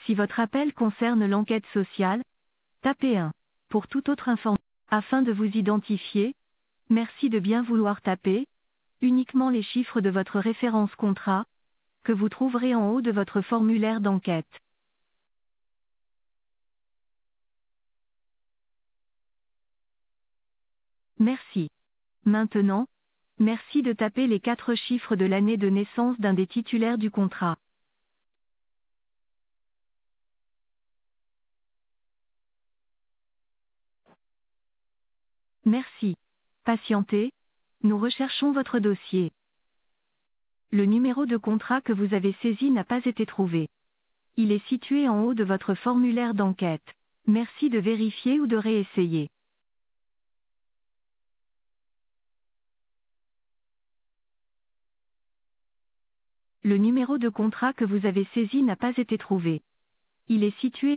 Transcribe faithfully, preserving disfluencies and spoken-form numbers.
Si votre appel concerne l'enquête sociale, tapez un. Pour toute autre information, afin de vous identifier, merci de bien vouloir taper uniquement les chiffres de votre référence contrat, que vous trouverez en haut de votre formulaire d'enquête. Merci. Maintenant, merci de taper les quatre chiffres de l'année de naissance d'un des titulaires du contrat. Merci. Patientez, nous recherchons votre dossier. Le numéro de contrat que vous avez saisi n'a pas été trouvé. Il est situé en haut de votre formulaire d'enquête. Merci de vérifier ou de réessayer. Le numéro de contrat que vous avez saisi n'a pas été trouvé. Il est situé